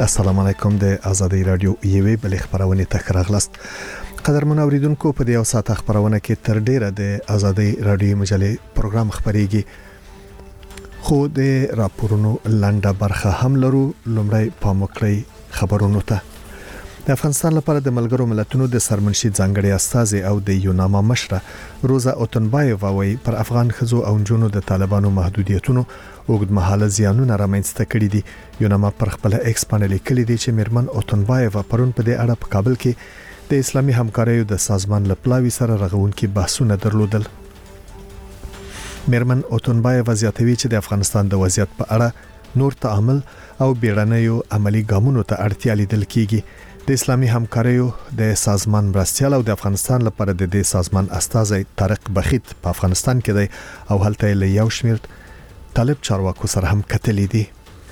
السلام علیکم د آزادۍ رادیو یوې بل خبرونه ته راغلاست. قدرمن اوریدونکو په دې اوسات خبرونه کې تر ډیره د آزادۍ رادیو مجلې پروګرام خبريږي. خو د راپورونو لنډه برخه هم لرو. لومړی پاموکړی خبرونو ته. د افغانستان لپاره د ملګرو ملتونو د سرمنشي ځانګړي استازي او د یوناما مشره روزا اوتنبایووا وايي پر افغان خزو او جنونو د طالبانو محدودیتونو اوږدمهاله زیانونه رامنځته کړي دي. یوناما پر خپل ایکس باندې لیکلي دي چې میرمن اوتنبایووا پرون په دې اړه په کابل کې د اسلامي همکاریو د سازمان لپلاوي سره رغونکي بحثونه درلودل. میرمن اوتنبایووا زیاتوي چې د افغانستان د وضعیت په اړه نور تعامل او بیړنیو عملی ګامونو ته اړتیا لیدل کیږي. د اسلامي همکاریو د سازمان مرستيال او د افغانستان لپاره د دې سازمان استازي طارق بخیت په افغانستان کې دی او هلته له یو شمیر طالب چارواکو سره هم کتلې دي.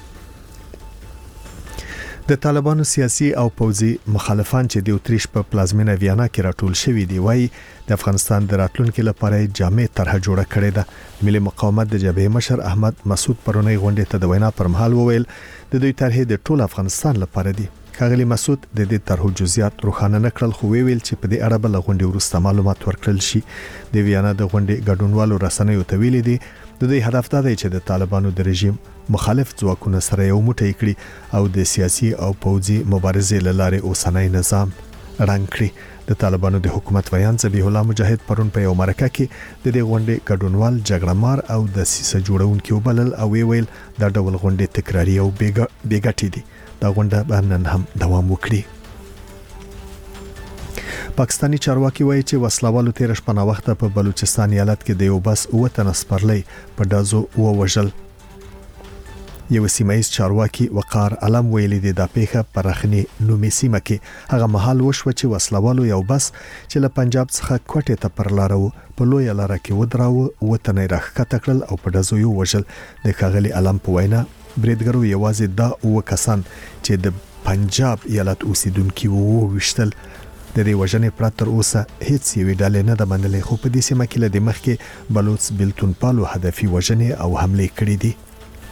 د طالبانو سیاسي او پوځي مخالفان چې د اتریش په پلازمینه ویانا کې راټول شوي دي وایي د افغانستان د راتلونکو لپاره جامع طرح جوړه کړې ده. ملي مقاومت د جبهه مشر احمد مسعود پرونی غونډه ته د وینا پر مهال وویل د دوی طرح د ټول افغانستان لپاره دي. ښاغلي مسعود د دې طرحو جزئیات روښانه نکړل خو ویل چې په دې اړه بل غونډه ورسته معلومات ورکړل شي. د ویانا د غونډې ګډونوالو رسنیو ته ویلي دي د دې هدف دا دی چې د طالبانو د رژیم مخالف ځواکونه سره یو موټی کړي او د سیاسي او پوځي مبارزې لاره اوسنۍ نظام رنګ کړي. د طالبانو د حکومت ویان ذبیح الله مجاهد پرون په یو مرکه کې د دې غونډې ګډونوال جګړهمار او د سیسه جوړونکو وبلل او ویل دا ډول غونډې تکراری او بیګټې دي. دا غونډه باندې هم دوام وکړي. پاکستانی چارواکي وایي چې وسلوالو تیر شپه وخت په بلوچستان ایالت کې د یو بس وطن سپرلی په دازو ووجل. یو سیمایي چارواکي وقار علم ویلي دی د پیښه پرخنی نومي سیمه کې هغه محل وشو چې وسلوالو یو بس چې له پنجاب څخه کوټه ته پر لارو په لوی لار کې ودراو وطن راخته کړل او په دازو یو وجل. د ښاغلي علم په وینا بریدګرو یوازې دا او کسان چې د پنجاب ایالت اوسیدونکو وو وشتل. د دې وژنې پراتر اوسه هیڅ یو ډلې نه د منلې خو په دې سیمه کې له مخ کې بلوچ بلتون پالو هدفي وژنې او حمله کړې دي.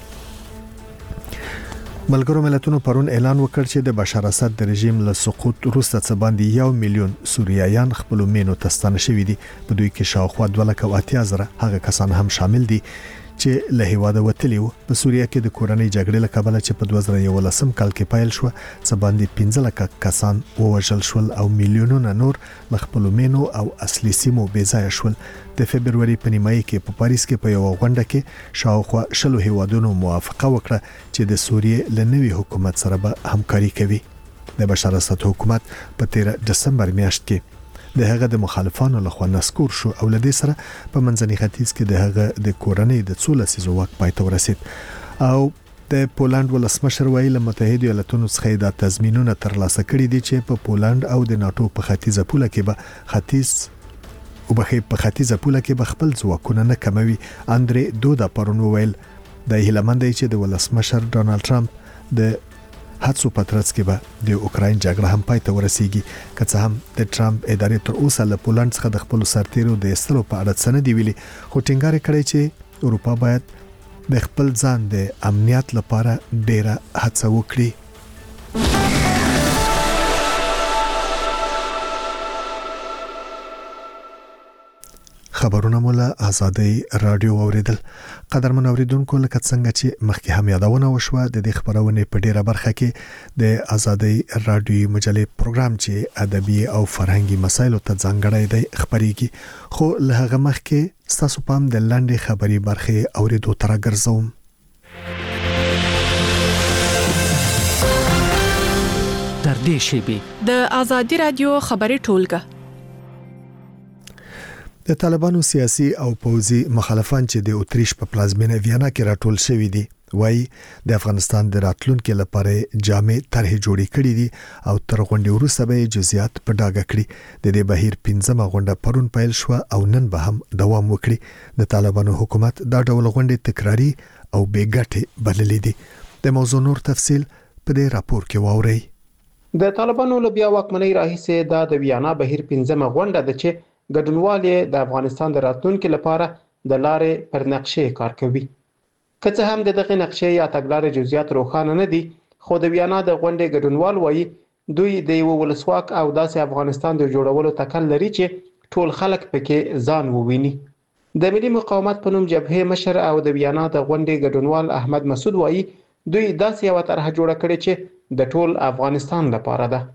ملګرو ملتونو پرون اعلان وکړ چې د بشار اسد د رژیم له سقوط وروسته څه باندې 1 میلیون سوریایان خپل مینو تستانه شوي دي. په دوی کې شاوخوا 2,80,000 هغه کسان هم شامل دي چې له هیواده وتلی وو. په سوریه کې د کورنۍ جګړې له کبله چې په 2011 کال کې پیل شو څه باندې 15 کسان ووژل شول او میلیونونه نور له خپل مینو او اصلي سیمو بېځایه شول. د فبرवरी په نیمایي کې په پاریس کې په یو غونډه کې شاوخوا 10 هیوادونو موافقه وکړه چې د سوریه له نوي حکومت سره به همکاري کوي. د بشار اسد حکومت په 13 دسمبر میاشت کې د هغه د مخالفانو لخوا نسکور شو او لدې سره په منځني ختیځ کې د هغه د کورنۍ د 13 ځواک پاتې ورسید. او د پولند ولسمشر ویل متحده ایالاتونو څخه د تضمینونه ترلاسه کړي دي چې په پولند او د ناتو په ختیځه پوله کې په ختیځه پوله کې به خپل ځواکونه نه کموي. اندرې دودا پرون ویل د هیلمند چې د ولسمشر ډونالد ټرمپ د هڅو پترڅ کې به د اوکراین جګړه هم پای ته ورسیږي. که څه هم د ټرمپ ادارې تر اوسه له پولند څخه د خپل سرتیرو د استلو په اړه څه نه دی ویلي خو ټینګار کړی چې اروپا باید د خپل ځان د امنیت لپاره ډیره هڅه وکړي. خبرونه مولا آزادۍ رادیو اوریدل. قدرمن اوریدونکو لکه څنګه چې مخکې هم یادونه وشوه د دې خبرونه په ډیره برخه کې د آزادۍ رادیو مجلې پروګرام چې ادبي او فرهنګي مسایلو ته ځانګړی دی خبريږي. خو له هغه مخکې ستاسو پام د لاندې خبري برخه اوریدو تر ګرځوم. در دې شیبه د آزادۍ رادیو خبري ټولګه. د طالبانو سیاسي او پوځي مخالفان چې د اتریش په پلازمینه ویانا کې راټول شوي دي وایي د افغانستان د راتلونکو لپاره جامع طرح جوړې کړې دي او تر غونډې وروسته به جزئیات په ډاګه کړي. د دې بهیر 15مه غونډه پرون پیل شو او نن به هم دوام وکړي. د طالبانو حکومت دا ډول غونډې تکراری او بیګټې بللې دي. د موضوع نور تفصیل په دې راپور کې واورئ. د طالبانو له بیا واکمنۍ راهیسې د ویانا بهیر 15مه غونډه ده چې ګډونوال د افغانستان د راتلونکو لپاره د لارې پر نقشې کار کوي. که څه هم دغه نقشې یا تګلارې جزئیات روښانه نه دي خو د ویانا د غونډې ګډونوال وایي دوی د یو ولسواک او داسې افغانستان د جوړولو تکل لري چې ټول خلک پکې ځان وویني. د ملي مقاومت په نوم جبهې مشر او د ویانا د غونډې ګډونوال احمد مسعود وایي دوی داسې یو طرح جوړه کړې چې د ټول افغانستان لپاره ده.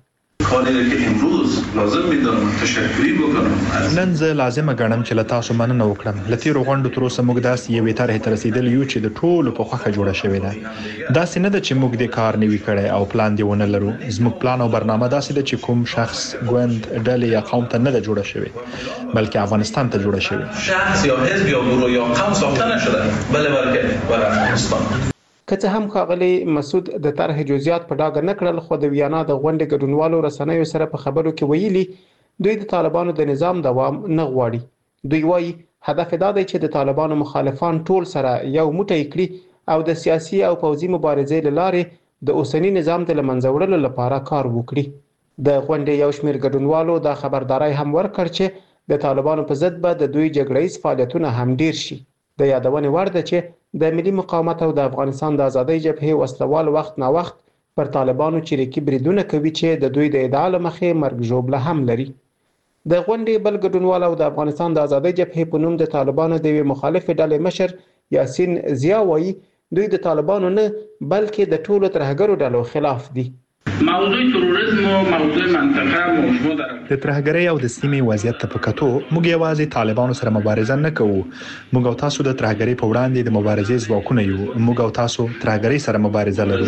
نن زه لازمه ګڼم چې له تاسو مننه وکړم. له تیرو غونډو تر اوسه موږ داسې یوې طرحې ته رسیدلي یو چې د ټولو په خوښه جوړه شوې ده. داسې نه ده چې موږ د کار نه وي کړی او پلان دی ونه لرو. زموږ پلان او برنامه داسې ده چې کوم شخص، ګوند، ډلې یا قوم ته نه ده جوړه شوې، بلکې افغانستان ته جوړه شوې. شخص یا حزب یا گروه یا قوم ساخته نشده، بلکې برای افغانستان. که څه هم ښاغلی مسعود د طرح جزئیات په ډاګه نه کړل، خو د ویانا د غونډې ګډونوالو رسنیو سره په خبرو کې ویلي دوی د طالبانو د نظام دوام نه غواړي. دوی وایي هدف دا دی چې د طالبانو مخالفان ټول سره یو موټی کړي او د سیاسي او پوځي مبارزې له لارې د اوسنی نظام د له منځه وړلو لپاره کار وکړي. د غونډې یو شمېر ګډونوالو دا خبرداري هم ورکړ چې د طالبانو په ضد به د دوی جګړه‌ییز فعالیتونه هم ډیر شي. د یادونې وړ ده چې د ملي مقاومت او د افغانستان د ازادۍ جبهې وسلوال وخت نا وخت پر طالبانو چریکي بریدونه کوي چې د دوی د ادعا له مخې مرګ ژوبله هم لري. د غونډې بل ګډونوال او د افغانستان د ازادۍ جبهې په نوم د طالبانو د یوې مخالفې ډلې مشر یاسین ضیا وایي دوی د طالبانو نه بلکې د ټولو ترهګرو ډلو خلاف دي. موضوع تروریسم او موضوع منطقه موضوع ده. د ترهګرۍ او د سیمې وضعیت ته په کتو موږ یوازې طالبانو سره مبارزه نه کوو. موږ او تاسو د ترهګرۍ په وړاندې د مبارزې ځواکونه یو. موږ او تاسو ترهګرۍ سره مبارزه لرو.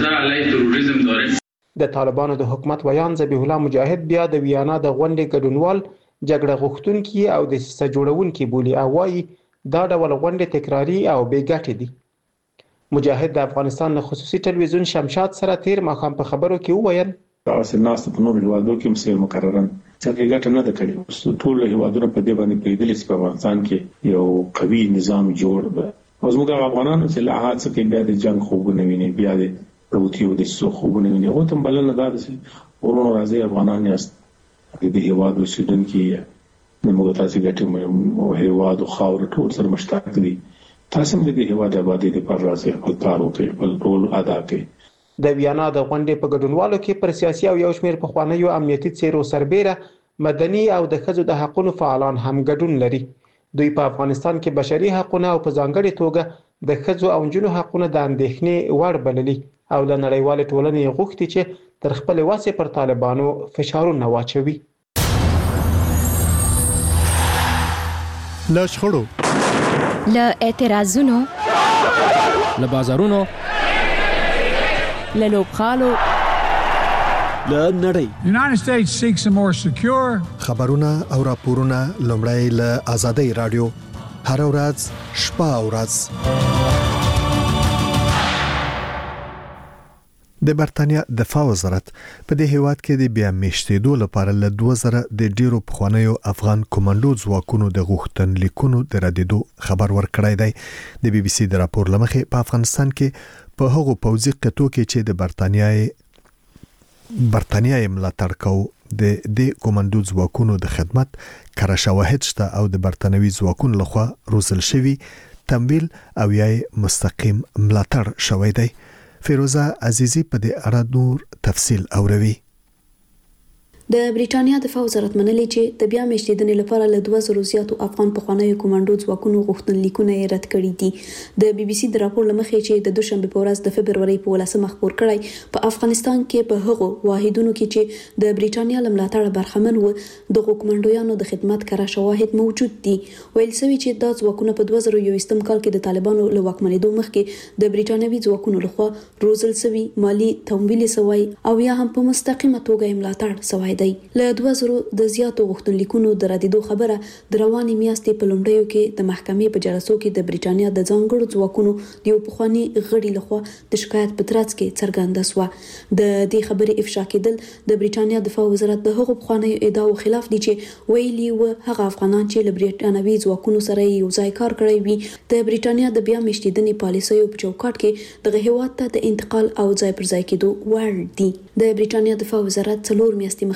د طالبانو د حکومت ویان ذبیح الله مجاهد بیا د ویانا د غونډې ګډونوال جګړه غوښتونکي او د سیسه جوړونکي بولي او وایي دا ډول غونډې تکراري او بې ګټې دي. مجاهد د افغانستان له خصوصي ټلویزیون شمشاد سره تیر ماښام په خبرو کې وویل تاسو ناست په نور هیوادو کې مسیر مقررن چې ګټه نه ده کړې. ټول هیوادونه په دې باندې پیدل چې په افغانستان کې یو قوي نظام جوړ به او زموږ افغانانو چې له حادثه کې بیا د جنگ خوبونه ویني، بیا د پروتیو د سو خوبونه ویني. او تم بلنه دا چې ورونو راځي افغانان یاست د هیواد اوسیدونکي نه موږ تاسو ګټه او هیواد او خاور ټول سره مشترک دي. تاسو هم د هیواد آبادی لپاره راځي خپل کار وکړئ، خپل رول ادا کړئ. د ویانا د غونډې په ګډونوالو کې پر سیاسي او یو شمېر پخوانیو امنیتي څیرو سربېره مدني او د ښځو د حقوقو فعالان هم ګډون لري. دوی په افغانستان کې بشري حقوقونه او په ځانګړي توګه د ښځو او نجونو حقوقونه د اندېښنې وړ بللي او له نړیوال ټولنې غوښتي چې تر خپل وسې پر طالبانو فشارونه واچوي. له شخړو، له اعتراضونو، له بازارونو، له لوبغالو، له نړۍ. The United States seeks a more secure. خبرونه او راپورونه لومړی له آزادۍ رادیو هر ورځ شپه او ورځ. د برتانیا دفاع وزارت په دې هیواد کې د بیا میشتېدو لپاره له 2000 د ډیرو پخوانیو افغان کمانډو ځواکونو د غوښتنلیکونو د ردیدو خبر ورکړی دی. د بي بي سي د راپور لمخې په افغانستان کې په هغو پوځي قطو کې چې د برتانیای ملاتړ کوي د دې کمانډو ځواکونو د خدمت کره شواهد شته او د برتانوي ځواکونو لخوا روزل شوی تمویل او یا مستقیم ملاتړ شوی دی. فیروزه عزیزی په دې اړه نور تفصیل اوروي. د بریټانیا دفاع وزارت منلي چې د بیا میشتېدنې لپاره له 2000 زیاتو افغان پخوانیو کمانډو ځواکونو غوښتنلیکونه یې رد کړي دي. د بي بي سي د راپور لمخې چې د دوشنبه په ورځ د فبرवरी په 18 خبر کړی په افغانستان کې په هغو واحدونو کې چې د بریټانیا لملاتړ برخمن و د کمانډویانو د خدمت کره شواهد موجود دي. ویل شوی چې د ځواکونو په 2021 کال کې د طالبانو له واکمنېدو مخکې د بریټانوي ځواکونو لخوا روزل شوی مالی تمویل سوی او یا هم په مستقیمه توګه ملاتړ سوی دی. له 2000 د زیاتو غوښتنلیکونو د ردیدو خبره د روانې میاشتې په لومړیو کې د محکمې په جلسو کې د بریټانیا د ځانګړو ځواکونو د یو پخواني غړي لخوا د شکایت په ترڅ کې څرګنده شوه. د دې خبرې افشا کېدل د بریټانیا دفاع وزارت د هغو پخوانیو ادعاو خلاف دي چې ویلي و هغه افغانان چې له بریټانوي ځواکونو سره یو ځای کار کړی وي د بریټانیا د بیا میشتېدنې پالیسیو په چوکاټ کې دغه هیواد ته د انتقال او ځای پر ځای کېدو وړ دي. د بریټانیا دفاع وزارت 4 میاشتې مخکې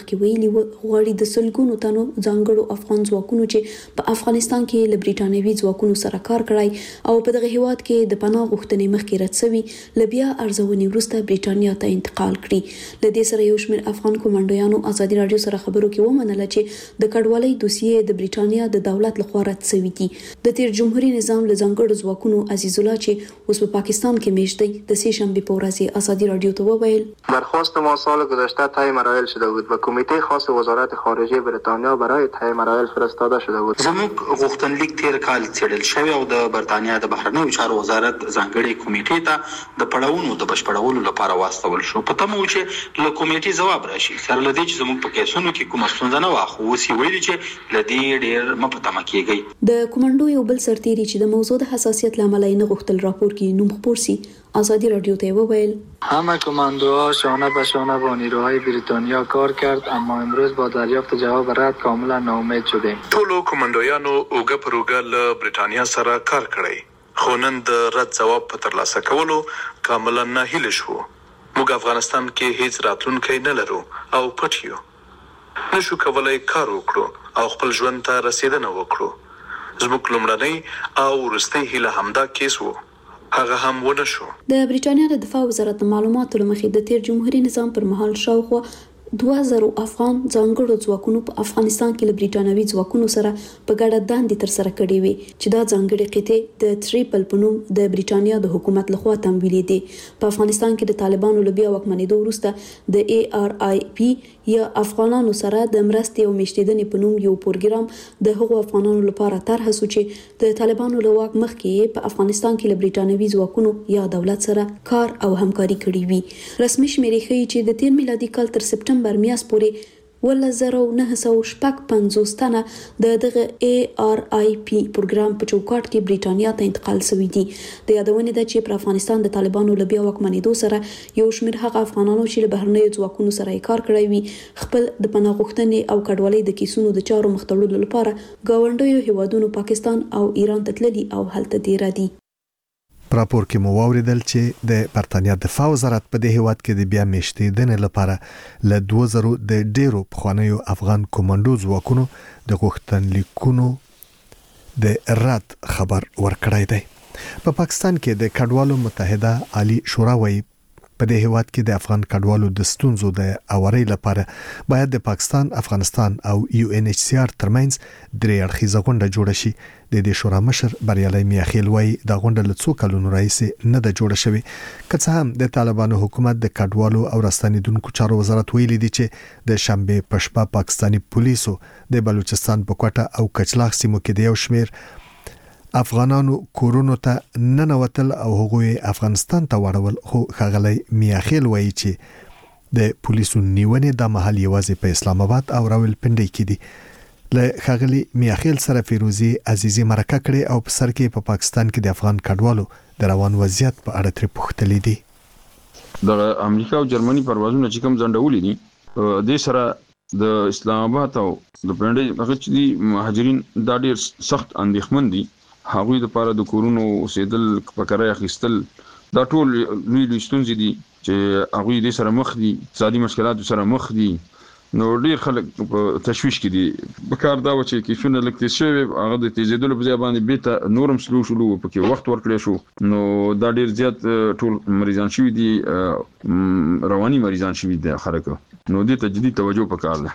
مخکې ویلي غواړي د سلګونو تنو ځانګړو افغان ځواکونو چې په افغانستان کې له برېټانوي ځواکونو سره کار کړی او په دغه هیواد کې د پناه غوښتنې مخکې رد شوي لبیا ارزونې وروسته برېټانیا ته انتقال کړي. له دې سره یو شمېر افغان کمانډویانو ازادي راډیو سره خبرو کې ومنله چې د کډوالۍ دوسیې د برېټانیا د دولت لخوا رد شوي دي. د تیر جمهوریت نظام له ځانګړو ځواکونو عزیز الله چې اوس په پاکستان کې میشت دی د سه شنبه په ورځ ازادي راډیو ته وویل درخواست ما سال گذشته طی مراحل شده بود و کمیته خاص وزارت خارجه بریتانیا برای طی مراحل فرستاده شده بود. زموږ غوښتنلیک تیر کال څېړل شوی او د برتانیا د بهرنیو چارو وزارت ځانګړي کمیټې ته د پړاوونو د بشپړولو لپاره واستول شو. په تمه و چې له کمیټې ځواب راشي. سره له دې چې زموږ په کیسونو کې کومه ستونزه نه وه خو اوس یې ویلي چې له دې ډېر مه په تمه کېږئ. د کمانډو یو بل سرتیري چې د موضوع د حساسیت له امله نه غوښتل راپور کې نوم خپور سي ازادي راډیو ته وویل همه کماندوها شانه به شانه با نیروهای بریتانیا کار کرد اما امروز با دریافت جواب رد کاملا ناامید شدیم. ټولو کمانډویانو اوګه پر اوګه له برېټانیا سره کار کړی خو نن د رد جواب په ترلاسه کولو کاملا ناهیله شو. موږ افغانستان کې هیڅ راتلونکی نه لرو او پټ یو. نشو کولای کار وکړو او خپل ژوند ته رسیدنه وکړو. زموږ لومړنۍ او وروستۍ هیله همدا کیس وو. هغه هم ونه شو. د برېټانیا د دفاع وزارت معلوماتو لمخې د تیر جمهوریت نظام پر مهال شاوخوا 2000 افغان ځانګړو ځواکونو په افغانستان کې له برېټانوي ځواکونو سره په ګډه دندې ترسره کړې وي چې دا ځانګړې قطعې د تریپل په نوم د برېټانیا د حکومت لخوا تمویلې دي. په افغانستان کې د طالبانو له بیا واکمنېدو وروسته د ARIP یا افغانانو سره د مرستې او میشتېدنې په نوم یو پروګرام د هغو افغانانو لپاره طرح شو چې د طالبانو له واک مخکې په افغانستان کې له برېټانوي ځواکونو یا دولت سره کار او همکاري کړې وي. رسمي شمیرې ښیي چې د تیر میلادي کال تر سپټمبر میاشت پورې 1950 تنه د دغه ARIP پروګرام په چوکاټ کې برېټانیا ته انتقال شوي دي. د یادونې ده چې پر افغانستان د طالبانو له بیا واکمنېدو سره یو شمېر هغه افغانانو چې له بهرنیو ځواکونو سره یې کار کړی وي خپل د پناه غوښتنې او کډوالۍ د کیسونو د چارو مخ ته وړلو لپاره ګاونډیو هیوادونو پاکستان او ایران ته تللي او هلته دیره دي. راپور کې مو واوریدل چې د برتانیا دفاع وزارت په دې هیواد کې د بیا میشتېدنې لپاره له 2000 د ډیرو پخوانیو افغان کمانډو ځواکونو د غوښتنلیکونو د رد خبر ورکړی دی. په پاکستان کې د کډوالو متحده عالی شورا وايي په دې هیواد کې د افغان کډوالو د ستونزو د اوري لپاره باید د پاکستان، افغانستان او UNHCR ترمنځ درې اړخیزه غونډه جوړه شي. د دې شورا مشر بریالي میاخیل وايي د غونډه له څو کلونو راهیسې نه ده جوړه شوې. که څه هم د طالبانو حکومت د کډوالو او راستنیدونکو چارو وزارت ویلي دی چې د شنبه په شپه پاکستاني پولیسو د بلوچستان په کوټه او کچلاغ سیمو کې د یو شمېر افغانانو کورونو ته ننوتل او هغوی افغانستان ته وړول. خو ښاغلی میاخیل وایي چې د پولیسو نیونې د محل یوازې په اسلام آباد او راولپنډي کې دي. له ښاغلی میاخیل سره فیروزي عزیزي مرکه کړې او په سر کې په پاکستان کې د افغان کډوالو د روان وضعیت په اړه ترې پوښتلې دي. د امریکا او جرمني پروازونه چې کوم ځنډولې دي د سره د اسلام آباد او د پنډي هغه چې دي مهاجرین دا ډېر سخت اندېښمن دي. هغوی د پاره د کورونو اوسېدل په کرایه اخیستل دا ټول لوی ستونزې دي چې هغوی د سره مخ دي، اقتصادي مشکلاتو سره مخ دي. نو ډېر خلک په تشویش کې دي. په کار دا و چې کیسونه لږ تیز شوي هغه د تیزېدلو په ځای باندې بیرته نورم سلو شولو پکې وخت ورکړی شو. نو دا ډېر زیات ټول مریضان شوي دي، رواني مریضان شوي دي خلک. نو دې ته جدي توجه پکار ده.